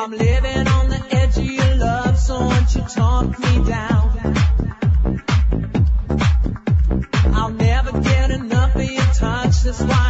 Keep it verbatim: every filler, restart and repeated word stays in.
I'm living on the edge of your love, so won't you talk me down? I'll never get enough of your touch, that's why